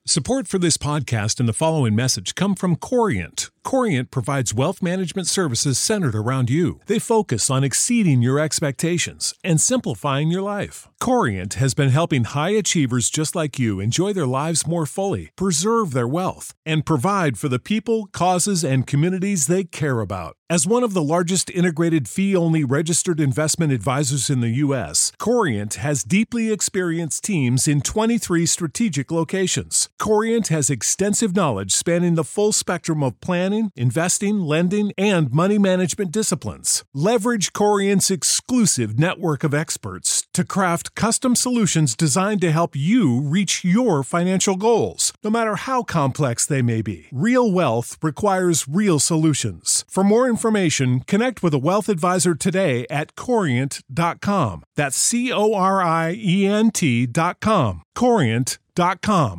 Support for this podcast and the following message come from Corient. Corient provides wealth management services centered around you. They focus on exceeding your expectations and simplifying your life. Corient has been helping high achievers just like you enjoy their lives more fully, preserve their wealth, and provide for the people, causes, and communities they care about. As one of the largest integrated fee-only registered investment advisors in the U.S., Corient has deeply experienced teams in 23 strategic locations. Corient has extensive knowledge spanning the full spectrum of planning, investing, lending, and money management disciplines. Leverage Corient's exclusive network of experts to craft custom solutions designed to help you reach your financial goals, no matter how complex they may be. Real wealth requires real solutions. For more information, connect with a wealth advisor today at Corient.com. That's Corient.com. Corient.com.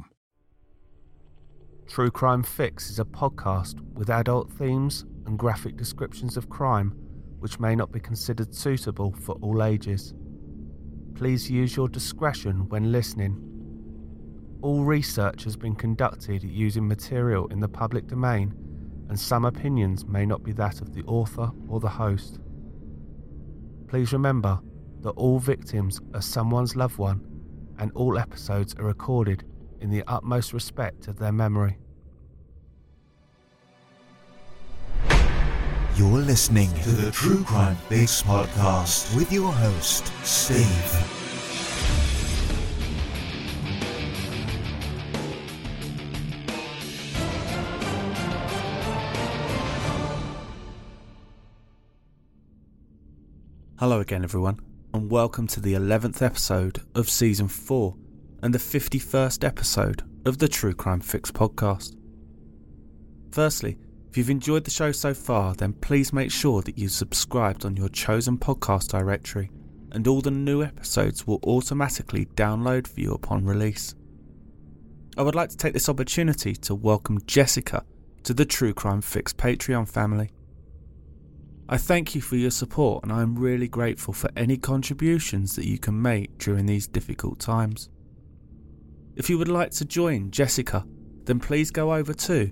True Crime Fix is a podcast with adult themes and graphic descriptions of crime which may not be considered suitable for all ages. Please use your discretion when listening. All research has been conducted using material in the public domain, and some opinions may not be that of the author or the host. Please remember that all victims are someone's loved one, and all episodes are recorded in the utmost respect of their memory. You're listening to the True Crime Fix podcast with your host, Steve. Hello again everyone, and welcome to the 11th episode of Season 4 and the 51st episode of the True Crime Fix podcast. Firstly, if you've enjoyed the show so far, then please make sure that you've subscribed on your chosen podcast directory, and all the new episodes will automatically download for you upon release. I would like to take this opportunity to welcome Jessica to the True Crime Fix Patreon family. I thank you for your support, and I am really grateful for any contributions that you can make during these difficult times. If you would like to join Jessica, then please go over to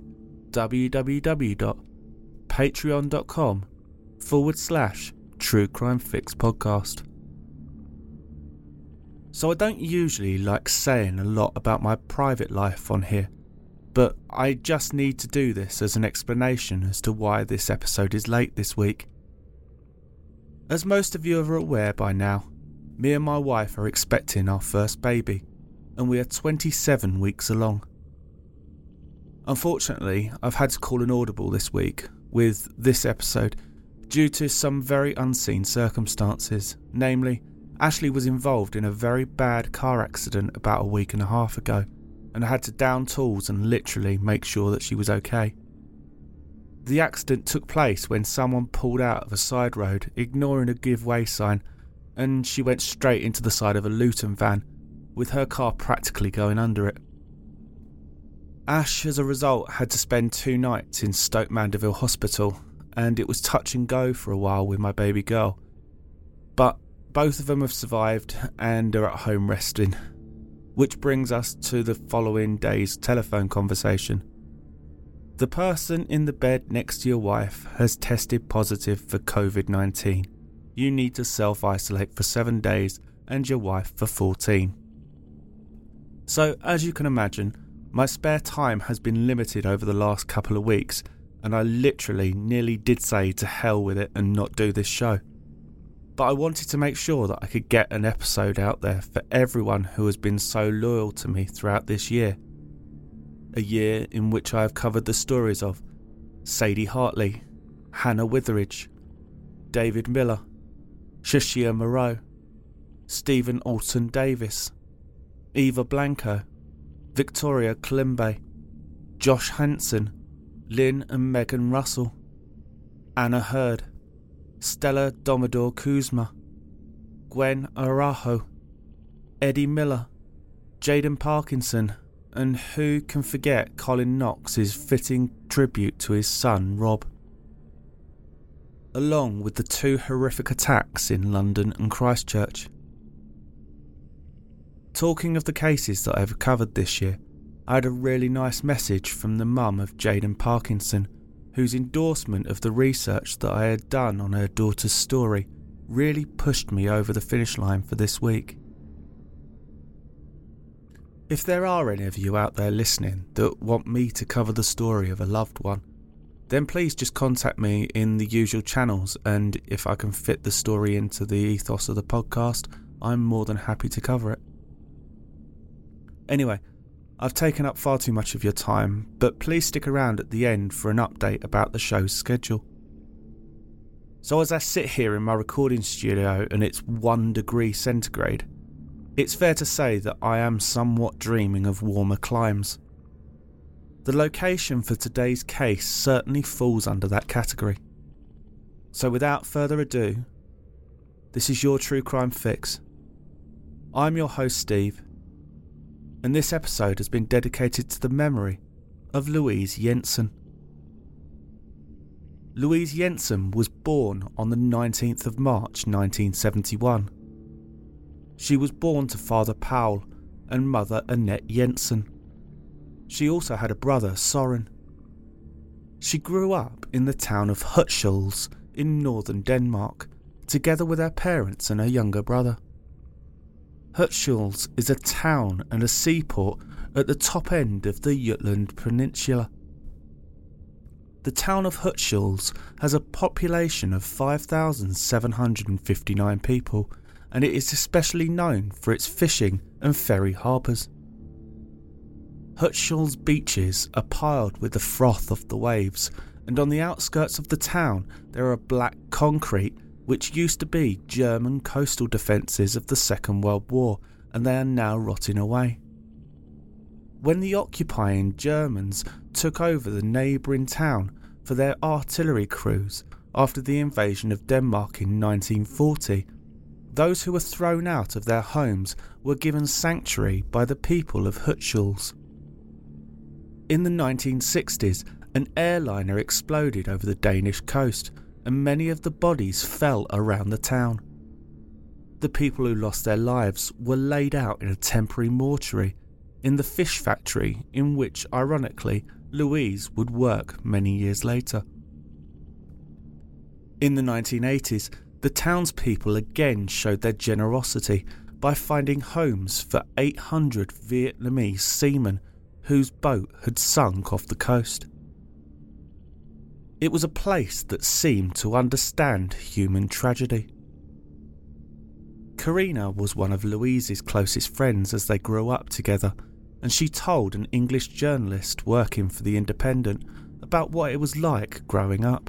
www.patreon.com/True Crime Fix podcast. So I don't usually like saying a lot about my private life on here, but I just need to do this as an explanation as to why this episode is late this week. As most of you are aware by now, me and my wife are expecting our first baby, and we are 27 weeks along. Unfortunately, I've had to call an audible this week with this episode due to some very unseen circumstances. Namely, Ashley was involved in a very bad car accident about a week and a half ago, and I had to down tools and literally make sure that she was okay. The accident took place when someone pulled out of a side road, ignoring a give way sign, and she went straight into the side of a Luton van, with her car practically going under it. Ash, as a result, had to spend 2 nights in Stoke Mandeville Hospital, and it was touch and go for a while with my baby girl. But both of them have survived and are at home resting, which brings us to the following day's telephone conversation. The person in the bed next to your wife has tested positive for COVID-19. You need to self-isolate for 7 days and your wife for 14. So, as you can imagine, my spare time has been limited over the last couple of weeks, and I literally nearly did say to hell with it and not do this show. But I wanted to make sure that I could get an episode out there for everyone who has been so loyal to me throughout this year. A year in which I have covered the stories of Sadie Hartley, Hannah Witheridge, David Miller, Shashia Moreau, Stephen Alton Davis, Eva Blanco, Victoria Klimbe, Josh Hansen, Lynn and Megan Russell, Anna Heard, Stella Domodor Kuzma, Gwen Arajo, Eddie Miller, Jaden Parkinson, and who can forget Colin Knox's fitting tribute to his son Rob. Along with the 2 horrific attacks in London and Christchurch. Talking of the cases that I have covered this year, I had a really nice message from the mum of Jaden Parkinson, whose endorsement of the research that I had done on her daughter's story really pushed me over the finish line for this week. If there are any of you out there listening that want me to cover the story of a loved one, then please just contact me in the usual channels, and if I can fit the story into the ethos of the podcast, I'm more than happy to cover it. Anyway, I've taken up far too much of your time, but please stick around at the end for an update about the show's schedule. So as I sit here in my recording studio and it's 1 degree centigrade, it's fair to say that I am somewhat dreaming of warmer climes. The location for today's case certainly falls under that category. So without further ado, this is your True Crime Fix. I'm your host Steve, and this episode has been dedicated to the memory of Louise Jensen. Louise Jensen was born on the 19th of March 1971. She was born to Father Paul and Mother Annette Jensen. She also had a brother, Soren. She grew up in the town of Hutschulz in northern Denmark, together with her parents and her younger brother. Hutschulz is a town and a seaport at the top end of the Jutland Peninsula. The town of Hutschulz has a population of 5,759 people, and it is especially known for its fishing and ferry harbours. Hutschulz beaches are piled with the froth of the waves, and on the outskirts of the town there are black concrete which used to be German coastal defences of the Second World War, and they are now rotting away. When the occupying Germans took over the neighbouring town for their artillery crews after the invasion of Denmark in 1940, those who were thrown out of their homes were given sanctuary by the people of Hutschulz. In the 1960s, an airliner exploded over the Danish coast, and many of the bodies fell around the town. The people who lost their lives were laid out in a temporary mortuary in the fish factory in which, ironically, Louise would work many years later. In the 1980s, the townspeople again showed their generosity by finding homes for 800 Vietnamese seamen whose boat had sunk off the coast. It was a place that seemed to understand human tragedy. Karina was one of Louise's closest friends as they grew up together, and she told an English journalist working for The Independent about what it was like growing up.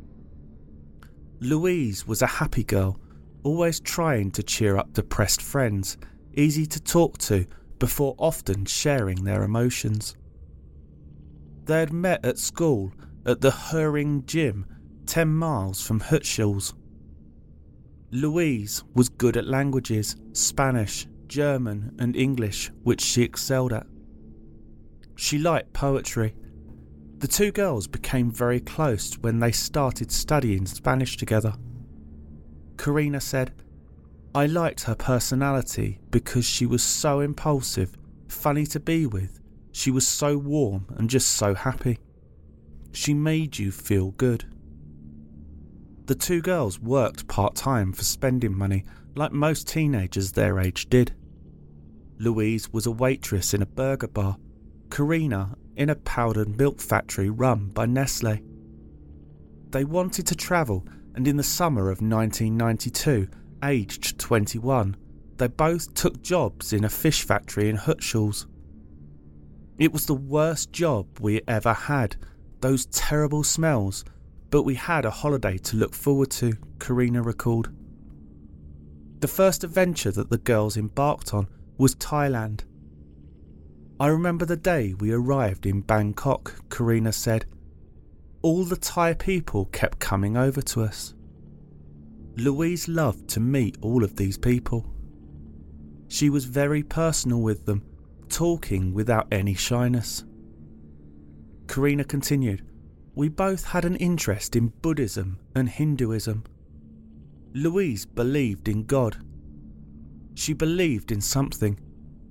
Louise was a happy girl, always trying to cheer up depressed friends, easy to talk to before often sharing their emotions. They had met at school at the Høring Gym, 10 miles from Hutschulz. Louise was good at languages, Spanish, German and English, which she excelled at. She liked poetry. The two girls became very close when they started studying Spanish together. Karina said, "I liked her personality because she was so impulsive, funny to be with. She was so warm and just so happy. She made you feel good." The two girls worked part-time for spending money, like most teenagers their age did. Louise was a waitress in a burger bar, Karina in a powdered milk factory run by Nestle. They wanted to travel, and in the summer of 1992, aged 21, they both took jobs in a fish factory in Hutschulz. It was the worst job we ever had, those terrible smells, but we had a holiday to look forward to, Karina recalled. The first adventure that the girls embarked on was Thailand. "I remember the day we arrived in Bangkok," Karina said. "All the Thai people kept coming over to us." Louise loved to meet all of these people. She was very personal with them, talking without any shyness. Karina continued, "We both had an interest in Buddhism and Hinduism. Louise believed in God. She believed in something.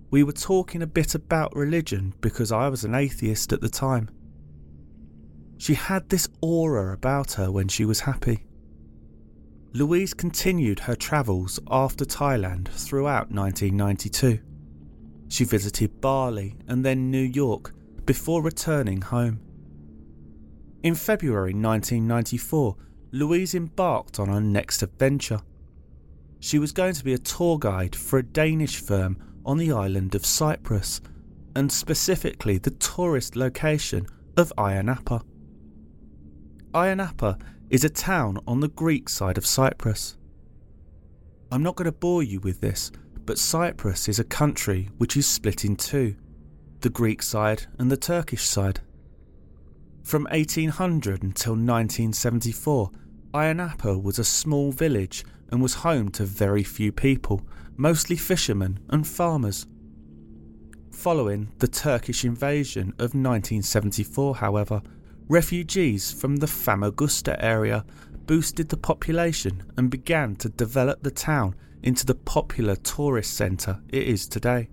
We were talking a bit about religion because I was an atheist at the time. She had this aura about her when she was happy. Louise continued her travels after Thailand throughout 1992. She visited Bali and then New York before returning home. In February 1994, Louise embarked on her next adventure. She was going to be a tour guide for a Danish firm on the island of Cyprus, and specifically the tourist location of Ayia Napa. Ayia Napa is a town on the Greek side of Cyprus. I'm not going to bore you with this, but Cyprus is a country which is split in two, the Greek side and the Turkish side. From 1800 until 1974, Ayia Napa was a small village and was home to very few people, mostly fishermen and farmers. Following the Turkish invasion of 1974, however, refugees from the Famagusta area boosted the population and began to develop the town into the popular tourist centre it is today.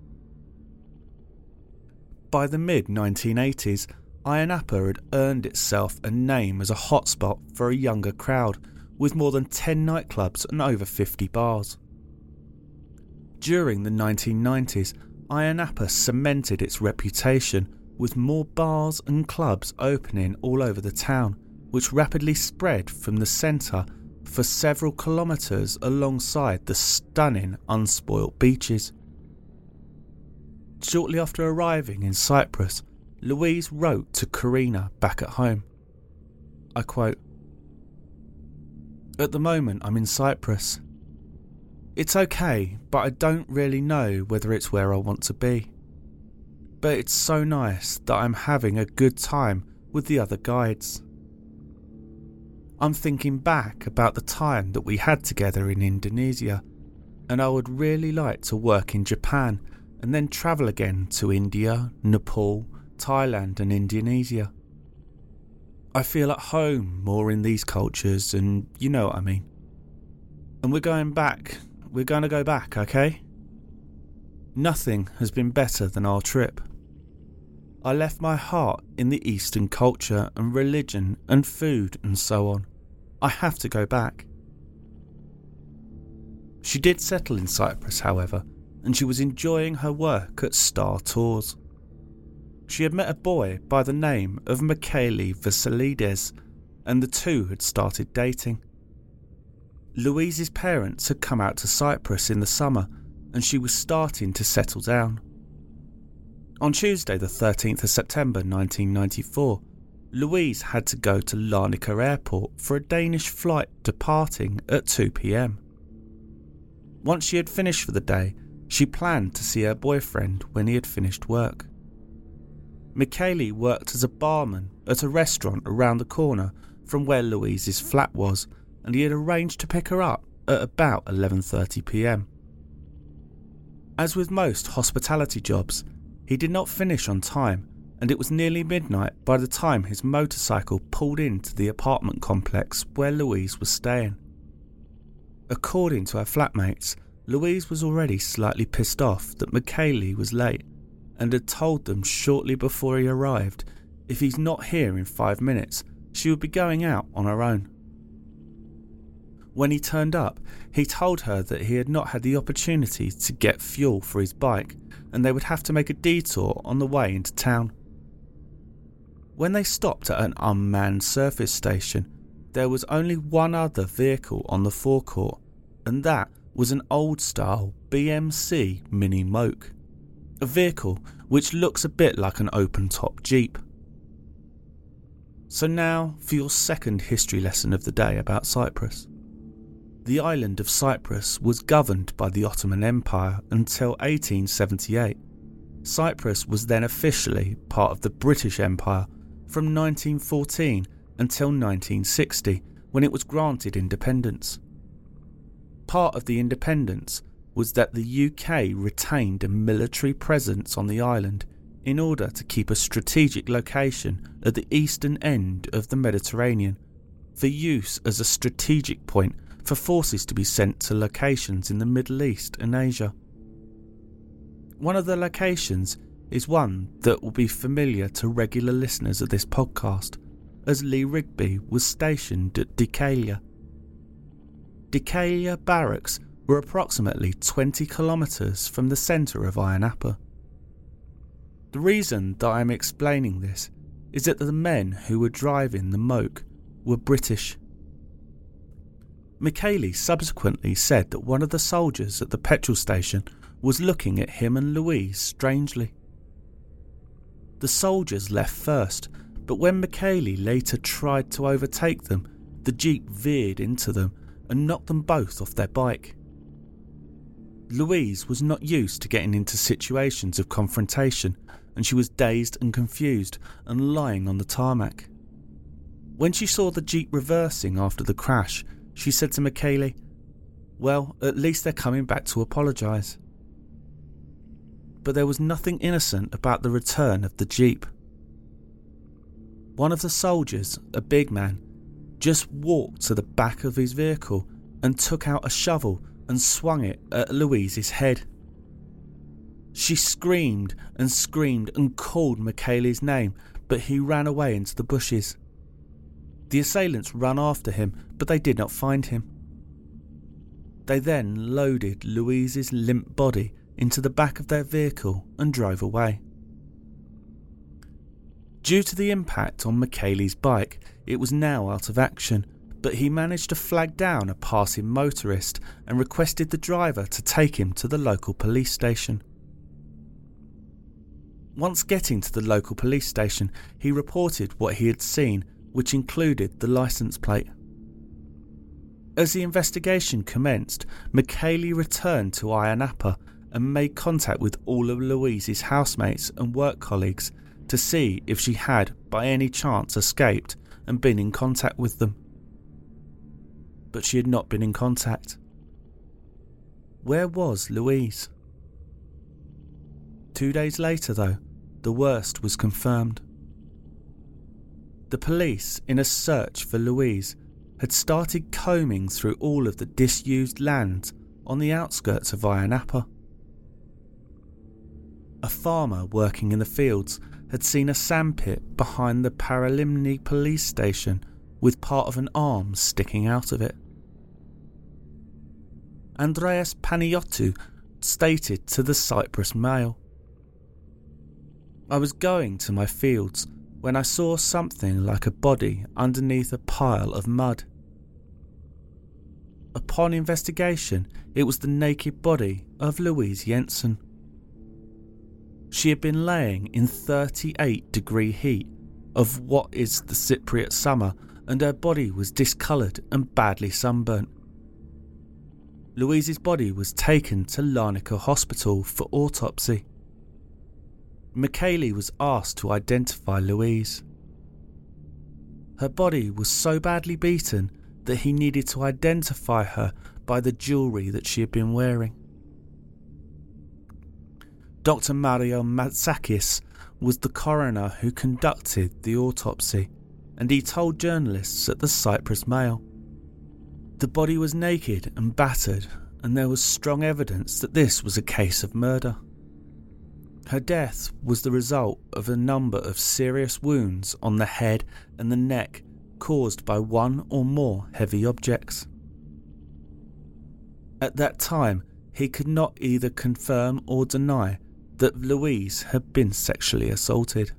By the mid-1980s, Ayia Napa had earned itself a name as a hotspot for a younger crowd, with more than 10 nightclubs and over 50 bars. During the 1990s, Ayia Napa cemented its reputation with more bars and clubs opening all over the town, which rapidly spread from the centre for several kilometres alongside the stunning unspoilt beaches. Shortly after arriving in Cyprus, Louise wrote to Karina back at home. I quote, "At the moment I'm in Cyprus. It's okay, but I don't really know whether it's where I want to be. But it's so nice that I'm having a good time with the other guides. I'm thinking back about the time that we had together in Indonesia, and I would really like to work in Japan and then travel again to India, Nepal, Thailand and Indonesia. I feel at home more in these cultures, and you know what I mean. And we're going to go back, okay? Nothing has been better than our trip. I left my heart in the Eastern culture and religion and food and so on. I have to go back." She did settle in Cyprus, however, and she was enjoying her work at Star Tours. She had met a boy by the name of Michele Vassilides, and the two had started dating. Louise's parents had come out to Cyprus in the summer, and she was starting to settle down. On Tuesday the 13th of September 1994, Louise had to go to Larnaca Airport for a Danish flight departing at 2 p.m. Once she had finished for the day, she planned to see her boyfriend when he had finished work. Michele worked as a barman at a restaurant around the corner from where Louise's flat was, and he had arranged to pick her up at about 11:30 p.m. As with most hospitality jobs, he did not finish on time, and it was nearly midnight by the time his motorcycle pulled into the apartment complex where Louise was staying. According to her flatmates, Louise was already slightly pissed off that Michele was late and had told them shortly before he arrived if he's not here in 5 minutes, she would be going out on her own. When he turned up, he told her that he had not had the opportunity to get fuel for his bike and they would have to make a detour on the way into town. When they stopped at an unmanned service station, there was only one other vehicle on the forecourt, and that was an old-style BMC Mini Moke, a vehicle which looks a bit like an open-top Jeep. So now for your second history lesson of the day about Cyprus. The island of Cyprus was governed by the Ottoman Empire until 1878. Cyprus was then officially part of the British Empire from 1914 until 1960, when it was granted independence. Part of the independence was that the UK retained a military presence on the island in order to keep a strategic location at the eastern end of the Mediterranean for use as a strategic point for forces to be sent to locations in the Middle East and Asia. One of the locations is one that will be familiar to regular listeners of this podcast, as Lee Rigby was stationed at Decalia. Decalia barracks were approximately 20 kilometres from the centre of Ayia Napa. The reason that I am explaining this is that the men who were driving the Moke were British. Michaeli subsequently said that one of the soldiers at the petrol station was looking at him and Louise strangely. The soldiers left first, but when Michaeli later tried to overtake them, the Jeep veered into them and knocked them both off their bike. Louise was not used to getting into situations of confrontation, and she was dazed and confused and lying on the tarmac. When she saw the Jeep reversing after the crash, she said to Michaeli, "Well, at least they're coming back to apologise." But there was nothing innocent about the return of the Jeep. One of the soldiers, a big man, just walked to the back of his vehicle and took out a shovel and swung it at Louise's head. She screamed and called Michaeli's name, but he ran away into the bushes. The assailants ran after him, but they did not find him. They then loaded Louise's limp body into the back of their vehicle and drove away. Due to the impact on Michaeli's bike, it was now out of action, but he managed to flag down a passing motorist and requested the driver to take him to the local police station. Once getting to the local police station, he reported what he had seen, which included the licence plate. As the investigation commenced, Michaeli returned to Ayia Napa and made contact with all of Louise's housemates and work colleagues to see if she had by any chance escaped and been in contact with them. But she had not been in contact. Where was Louise? 2 days later, though, the worst was confirmed. The police, in a search for Louise, had started combing through all of the disused land on the outskirts of Ayia Napa. A farmer working in the fields had seen a sandpit behind the Paralimni police station with part of an arm sticking out of it. Andreas Paniotu stated to the Cyprus Mail, "I was going to my fields when I saw something like a body underneath a pile of mud. Upon investigation, it was the naked body of Louise Jensen. She had been laying in 38-degree heat of what is the Cypriot summer, and her body was discoloured and badly sunburnt. Louise's body was taken to Larnaca Hospital for autopsy. Michaeli was asked to identify Louise. Her body was so badly beaten that he needed to identify her by the jewellery that she had been wearing. Dr. Mario Matsakis was the coroner who conducted the autopsy, and he told journalists at the Cyprus Mail, "The body was naked and battered, and there was strong evidence that this was a case of murder. Her death was the result of a number of serious wounds on the head and the neck caused by one or more heavy objects." At that time, he could not either confirm or deny that Louise had been sexually assaulted.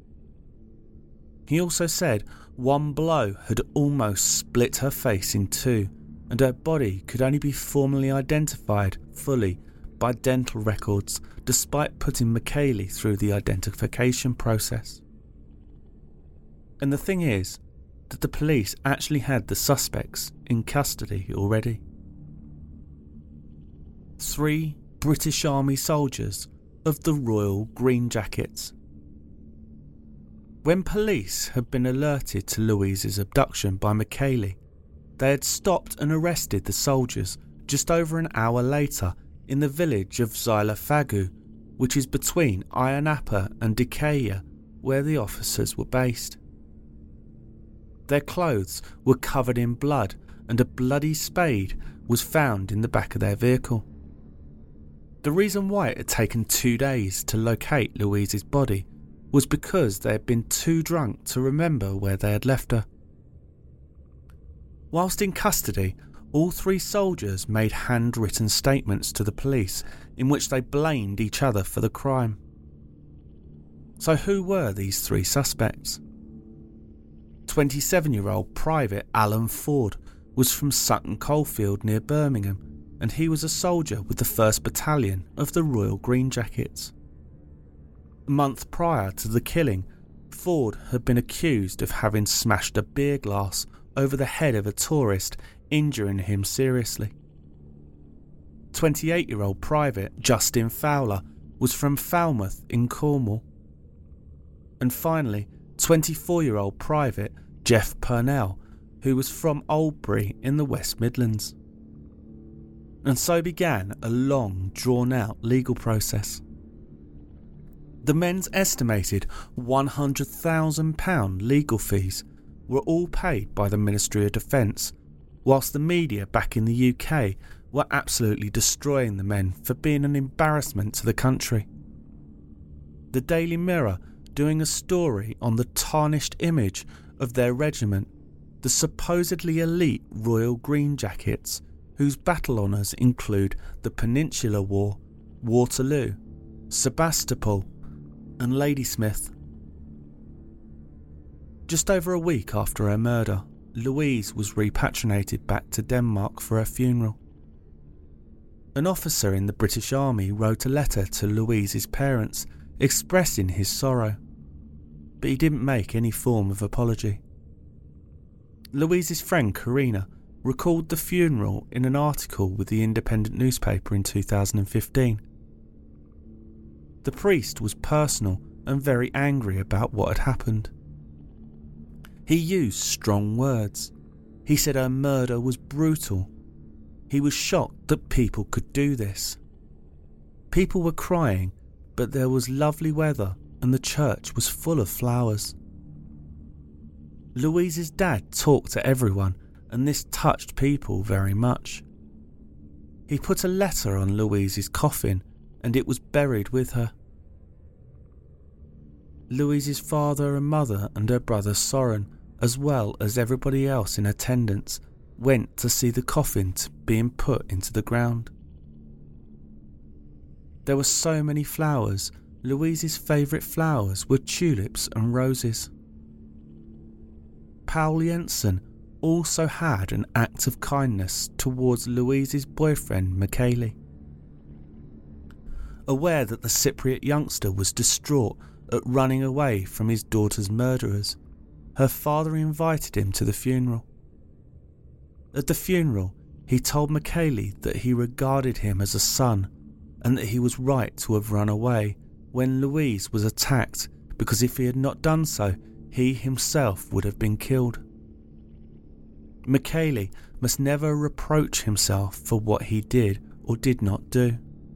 He also said one blow had almost split her face in two, and her body could only be formally identified fully by dental records, despite putting Michaeli through the identification process. And the thing is that the police actually had the suspects in custody already. 3 British Army soldiers of the Royal Green Jackets. When police had been alerted to Louise's abduction by Michaeli, they had stopped and arrested the soldiers just over an hour later in the village of Xilafagu, which is between Ayia Napa and Decalia, where the officers were based. Their clothes were covered in blood, and a bloody spade was found in the back of their vehicle. The reason why it had taken 2 days to locate Louise's body was because they had been too drunk to remember where they had left her. Whilst in custody, all 3 soldiers made handwritten statements to the police in which they blamed each other for the crime. So who were these 3 suspects? 27-year-old Private Alan Ford was from Sutton Coldfield near Birmingham, and he was a soldier with the 1st Battalion of the Royal Green Jackets. A month prior to the killing, Ford had been accused of having smashed a beer glass over the head of a tourist, injuring him seriously. 28-year-old Private Justin Fowler was from Falmouth in Cornwall. And finally, 24-year-old Private Jeff Purnell, who was from Oldbury in the West Midlands. And so began a long, drawn-out legal process. The men's estimated £100,000 legal fees were all paid by the Ministry of Defence, whilst the media back in the UK were absolutely destroying the men for being an embarrassment to the country. The Daily Mirror doing a story on the tarnished image of their regiment, the supposedly elite Royal Green Jackets, whose battle honours include the Peninsular War, Waterloo, Sebastopol and Ladysmith. Just over a week after her murder, Louise was repatriated back to Denmark for her funeral. An officer in the British Army wrote a letter to Louise's parents expressing his sorrow, but he didn't make any form of apology. Louise's friend Karina recalled the funeral in an article with the Independent newspaper in 2015. The priest was personal and very angry about what had happened. He used strong words. He said her murder was brutal. He was shocked that people could do this. People were crying, but there was lovely weather and the church was full of flowers. Louise's dad talked to everyone, and this touched people very much. He put a letter on Louise's coffin, and it was buried with her. Louise's father and mother and her brother Soren, as well as everybody else in attendance, went to see the coffin being put into the ground. There were so many flowers. Louise's favourite flowers were tulips and roses. Paul Jensen also had an act of kindness towards Louise's boyfriend Michaeli. Aware that the Cypriot youngster was distraught at running away from his daughter's murderers, her father invited him to the funeral. At the funeral, he told Michaeli that he regarded him as a son and that he was right to have run away when Louise was attacked, because if he had not done so, he himself would have been killed. Michaeli must never reproach himself for what he did or did not do.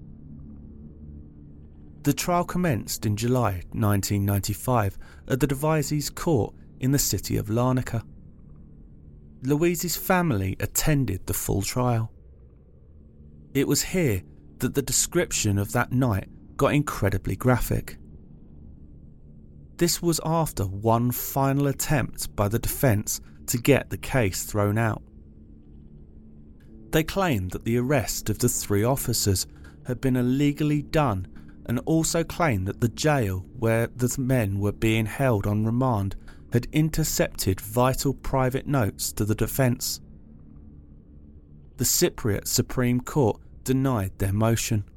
The trial commenced in July 1995 at the Devizes Court in the city of Larnaca. Louise's family attended the full trial. It was here that the description of that night got incredibly graphic. This was after one final attempt by the defence to get the case thrown out. They claimed that the arrest of the 3 officers had been illegally done, and also claimed that the jail where the men were being held on remand had intercepted vital private notes to the defence. The Cypriot Supreme Court denied their motion.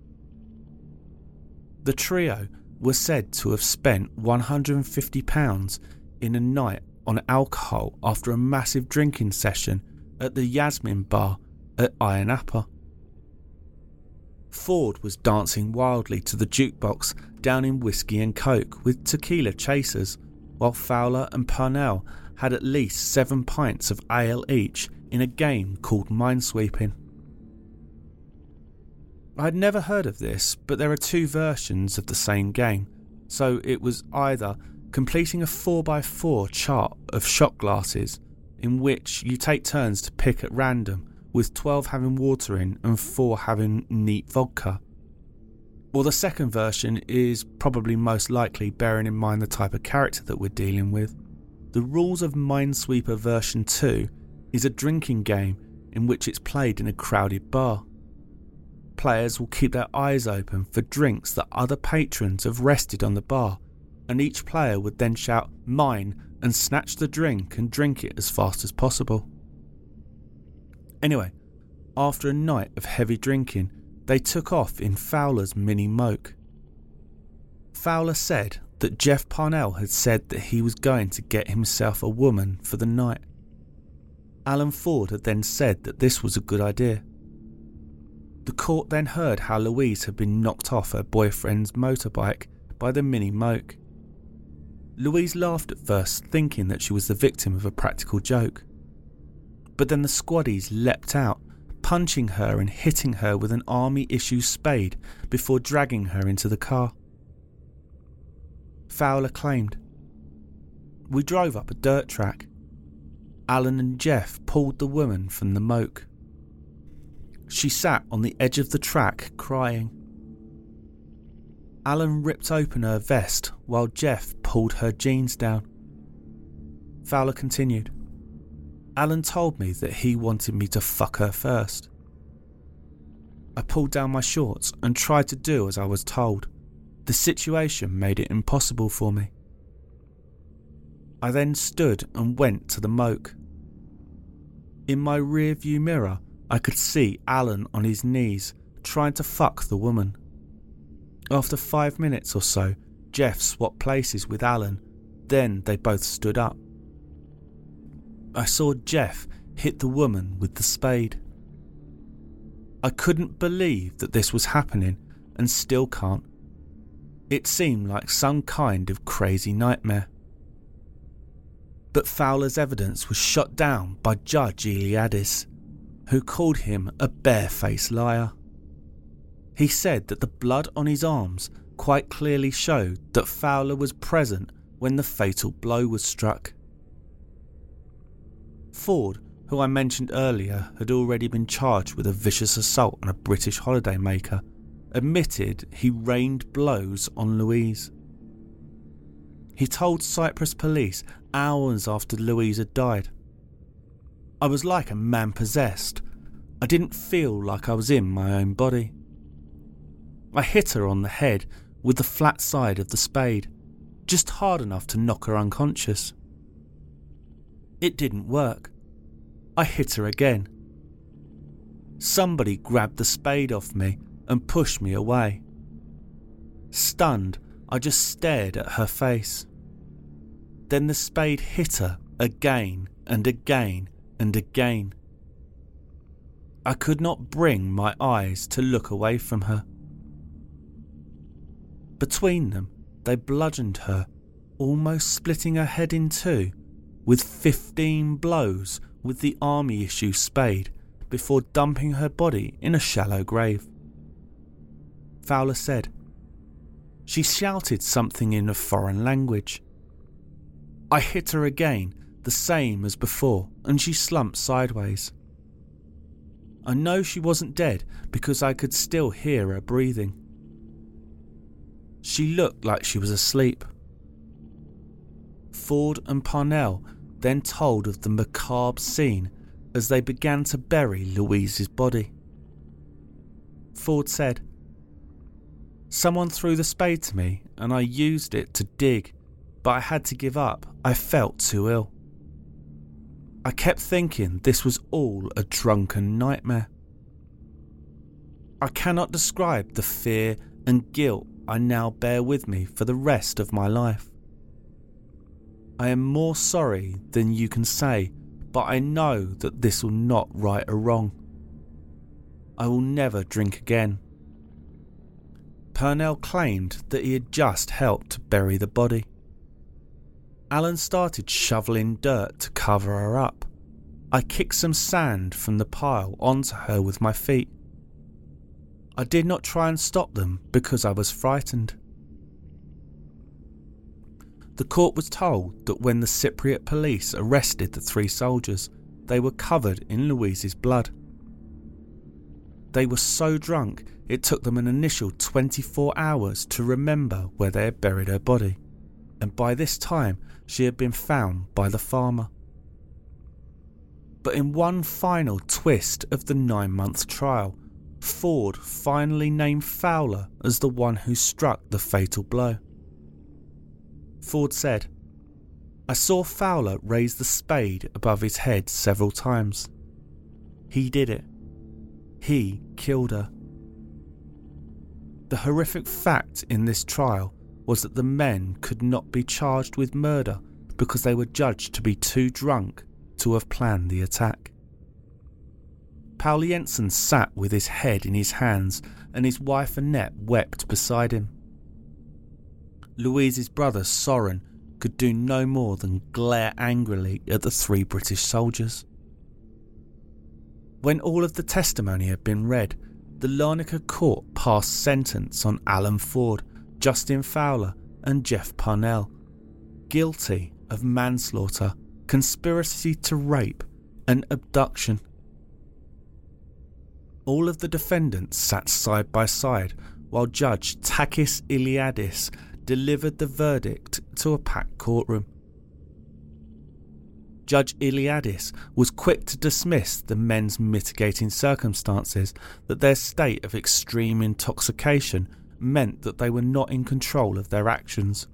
The trio were said to have spent £150 in a night on alcohol after a massive drinking session at the Yasmin Bar at Ayia Napa. Ford was dancing wildly to the jukebox down in Whiskey and Coke with tequila chasers, while Fowler and Purnell had at least 7 pints of ale each in a game called Minesweeping. I had never heard of this, but there are 2 versions of the same game, so it was either completing a 4x4 chart of shot glasses in which you take turns to pick at random, with 12 having water in and 4 having neat vodka, Well, the second version is probably most likely, bearing in mind the type of character that we're dealing with. The rules of Minesweeper version 2 is a drinking game in which it's played in a crowded bar. Players will keep their eyes open for drinks that other patrons have rested on the bar, and each player would then shout "mine" and snatch the drink and drink it as fast as possible. Anyway, after a night of heavy drinking, they took off in Fowler's mini moke. Fowler said that Jeff Parnell had said that he was going to get himself a woman for the night. Alan Ford had then said that this was a good idea. The court then heard how Louise had been knocked off her boyfriend's motorbike by the mini moke. Louise laughed at first, thinking that she was the victim of a practical joke. But then the squaddies leapt out, punching her and hitting her with an army-issue spade before dragging her into the car. Fowler claimed, "We drove up a dirt track. Alan and Jeff pulled the woman from the moke. She sat on the edge of the track crying. Alan ripped open her vest while Jeff pulled her jeans down." Fowler continued, "Alan told me that he wanted me to fuck her first. I pulled down my shorts and tried to do as I was told. The situation made it impossible for me. I then stood and went to the moke. In my rear view mirror, I could see Alan on his knees trying to fuck the woman. After 5 minutes or so, Jeff swapped places with Alan, then they both stood up. I saw Jeff hit the woman with the spade. I couldn't believe that this was happening and still can't. It seemed like some kind of crazy nightmare. But Fowler's evidence was shot down by Judge Eliadis, who called him a barefaced liar. He said that the blood on his arms quite clearly showed that Fowler was present when the fatal blow was struck. Ford, who I mentioned earlier had already been charged with a vicious assault on a British holidaymaker, admitted he rained blows on Louise. He told Cyprus police hours after Louise had died, "I was like a man possessed. I didn't feel like I was in my own body. I hit her on the head with the flat side of the spade, just hard enough to knock her unconscious. It didn't work. I hit her again. Somebody grabbed the spade off me and pushed me away. Stunned, I just stared at her face. Then the spade hit her again and again and again. I could not bring my eyes to look away from her. Between them, they bludgeoned her, almost splitting her head in two, with 15 blows with the army-issue spade before dumping her body in a shallow grave." Fowler said, "She shouted something in a foreign language. I hit her again, the same as before, and she slumped sideways. I know she wasn't dead because I could still hear her breathing. She looked like she was asleep." Ford and Parnell then told of the macabre scene as they began to bury Louise's body. Ford said, "Someone threw the spade to me and I used it to dig, but I had to give up. I felt too ill. I kept thinking this was all a drunken nightmare. I cannot describe the fear and guilt I now bear with me for the rest of my life. I am more sorry than you can say, but I know that this will not right a wrong. I will never drink again." Parnell claimed that he had just helped bury the body. Alan started shoveling dirt to cover her up. I kicked some sand from the pile onto her with my feet. I did not try and stop them because I was frightened. The court was told that when the Cypriot police arrested the 3 soldiers, they were covered in Louise's blood. They were so drunk it took them an initial 24 hours to remember where they had buried her body, and by this time she had been found by the farmer. But in one final twist of the 9-month trial, Ford finally named Fowler as the one who struck the fatal blow. Ford said, "I saw Fowler raise the spade above his head several times. He did it. He killed her." The horrific fact in this trial was that the men could not be charged with murder because they were judged to be too drunk to have planned the attack. Paul Jensen sat with his head in his hands and his wife Annette wept beside him. Louise's brother Soren could do no more than glare angrily at the 3 British soldiers. When all of the testimony had been read, the Larnaca court passed sentence on Alan Ford, Justin Fowler and Jeff Parnell, guilty of manslaughter, conspiracy to rape and abduction. All of the defendants sat side by side while Judge Takis Iliadis delivered the verdict to a packed courtroom. Judge Iliadis was quick to dismiss the men's mitigating circumstances that their state of extreme intoxication meant that they were not in control of their actions.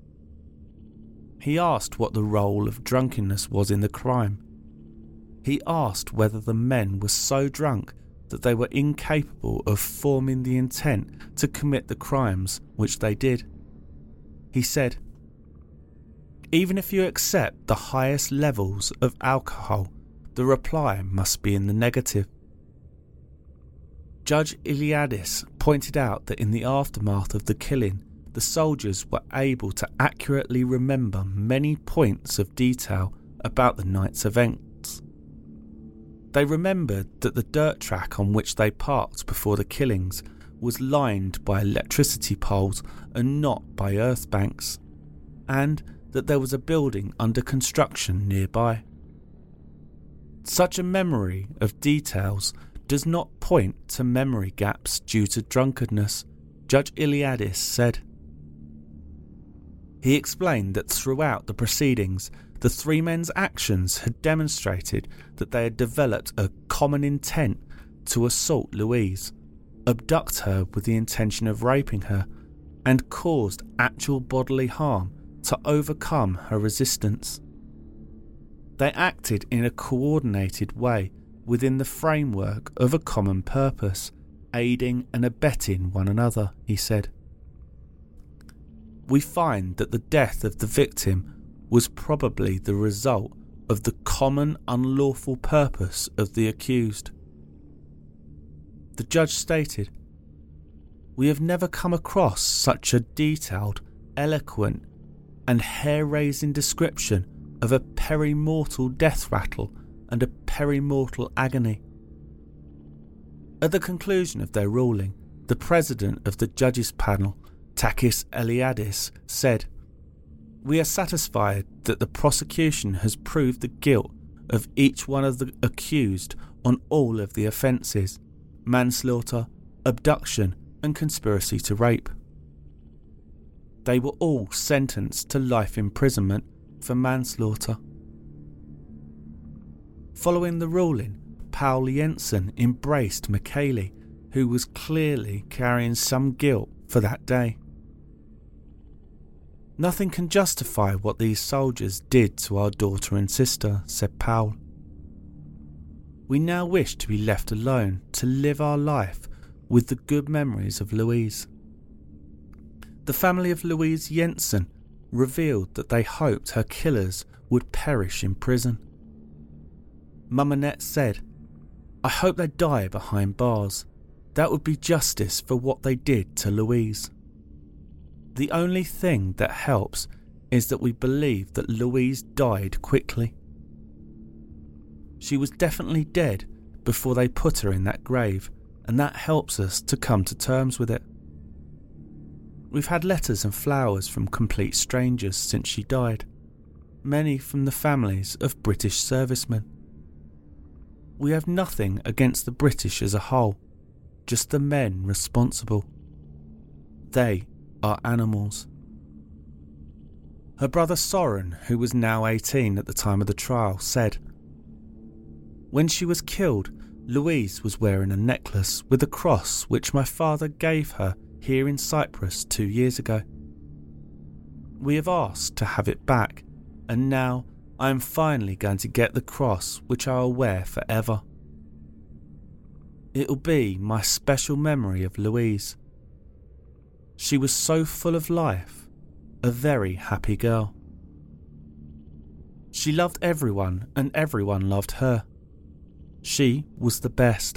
He asked what the role of drunkenness was in the crime. He asked whether the men were so drunk that they were incapable of forming the intent to commit the crimes which they did. He said, "Even if you accept the highest levels of alcohol, the reply must be in the negative." Judge Iliadis pointed out that in the aftermath of the killing, the soldiers were able to accurately remember many points of detail about the night's events. They remembered that the dirt track on which they parked before the killings was lined by electricity poles and not by earth banks, and that there was a building under construction nearby. Such a memory of details does not point to memory gaps due to drunkenness, Judge Iliadis said. He explained that throughout the proceedings, the 3 men's actions had demonstrated that they had developed a common intent to assault Louise, abduct her with the intention of raping her, and caused actual bodily harm to overcome her resistance. They acted in a coordinated way within the framework of a common purpose, aiding and abetting one another, he said. We find that the death of the victim was probably the result of the common unlawful purpose of the accused. The judge stated, "We have never come across such a detailed, eloquent and hair-raising description of a perimortal death rattle and a perimortal agony." At the conclusion of their ruling, the president of the judges' panel, Takis Iliadis, said, "We are satisfied that the prosecution has proved the guilt of each one of the accused on all of the offences: manslaughter, abduction and conspiracy to rape. They were all sentenced to life imprisonment for manslaughter." Following the ruling, Paul Jensen embraced Michaeli, who was clearly carrying some guilt for that day. "Nothing can justify what these soldiers did to our daughter and sister," said Paul. "We now wish to be left alone to live our life with the good memories of Louise." The family of Louise Jensen revealed that they hoped her killers would perish in prison. Mum Annette said, "I hope they die behind bars. That would be justice for what they did to Louise. The only thing that helps is that we believe that Louise died quickly. She was definitely dead before they put her in that grave, and that helps us to come to terms with it. We've had letters and flowers from complete strangers since she died, many from the families of British servicemen. We have nothing against the British as a whole, just the men responsible. They are animals. Her brother Soren, who was now 18 at the time of the trial, said, "When she was killed, Louise was wearing a necklace with a cross which my father gave her here in Cyprus 2 years ago. We have asked to have it back, and now I am finally going to get the cross which I will wear forever. It will be my special memory of Louise. She was so full of life, a very happy girl. She loved everyone and everyone loved her. She was the best.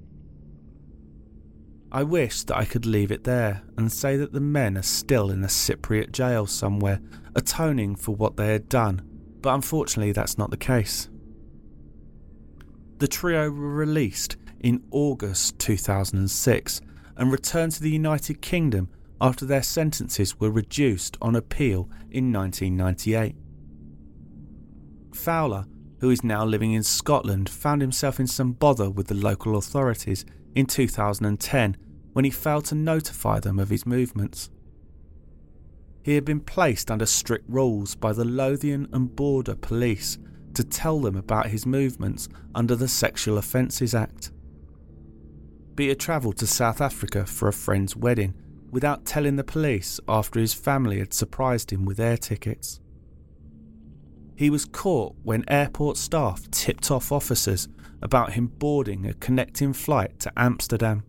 I wish that I could leave it there and say that the men are still in a Cypriot jail somewhere, atoning for what they had done, but unfortunately that's not the case." The trio were released in August 2006 and returned to the United Kingdom after their sentences were reduced on appeal in 1998. Fowler, who is now living in Scotland, found himself in some bother with the local authorities in 2010 when he failed to notify them of his movements. He had been placed under strict rules by the Lothian and Border Police to tell them about his movements under the Sexual Offences Act. He had travelled to South Africa for a friend's wedding without telling the police after his family had surprised him with air tickets. He was caught when airport staff tipped off officers about him boarding a connecting flight to Amsterdam.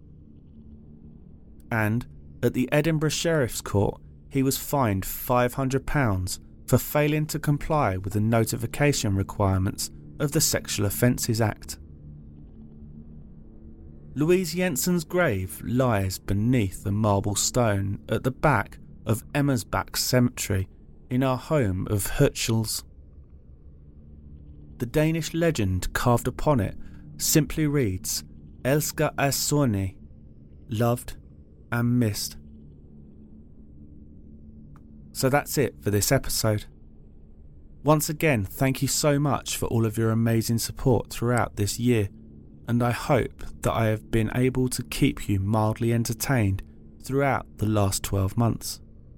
And at the Edinburgh Sheriff's Court, he was fined £500 for failing to comply with the notification requirements of the Sexual Offences Act. Louise Jensen's grave lies beneath a marble stone at the back of Emmersbach Cemetery in our home of Hirtshals. The Danish legend carved upon it simply reads, "Elsker og savnet," loved and missed. So that's it for this episode. Once again, thank you so much for all of your amazing support throughout this year, and I hope that I have been able to keep you mildly entertained throughout the last 12 months.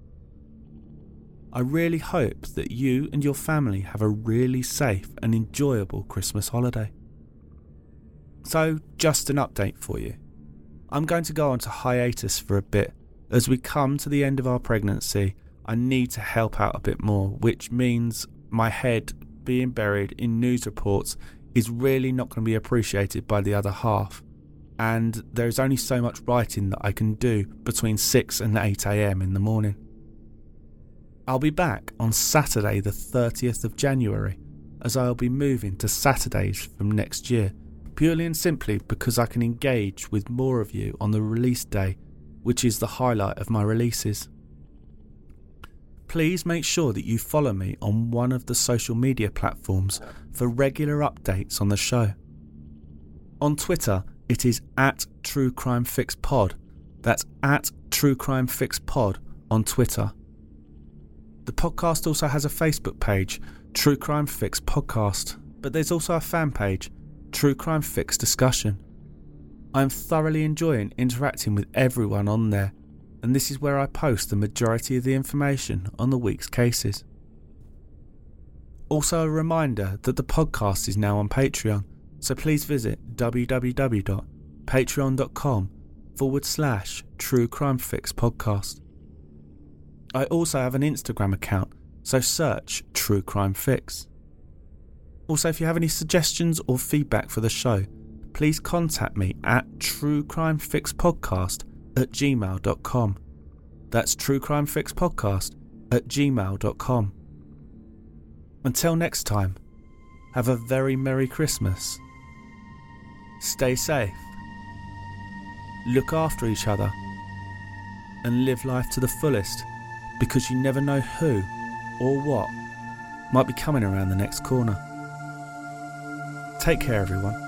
I really hope that you and your family have a really safe and enjoyable Christmas holiday. So, just an update for you. I'm going to go on to hiatus for a bit. As we come to the end of our pregnancy, I need to help out a bit more, which means my head being buried in news reports is really not going to be appreciated by the other half. And there's only so much writing that I can do between 6 and 8 a.m. in the morning. I'll be back on Saturday the 30th of January, as I'll be moving to Saturdays from next year, purely and simply because I can engage with more of you on the release day, which is the highlight of my releases. Please make sure that you follow me on one of the social media platforms for regular updates on the show. On Twitter, it is @TrueCrimeFixPod. That's @TrueCrimeFixPod on Twitter. The podcast also has a Facebook page, True Crime Fix Podcast, but there's also a fan page, True Crime Fix Discussion. I am thoroughly enjoying interacting with everyone on there, and this is where I post the majority of the information on the week's cases. Also a reminder that the podcast is now on Patreon, so please visit www.patreon.com/True Crime Fix Podcast. I also have an Instagram account, so search True Crime Fix. Also, if you have any suggestions or feedback for the show, please contact me at truecrimefixpodcast@gmail.com. That's truecrimefixpodcast@gmail.com. Until next time, have a very Merry Christmas. Stay safe, look after each other, and live life to the fullest, because you never know who or what might be coming around the next corner. Take care, everyone.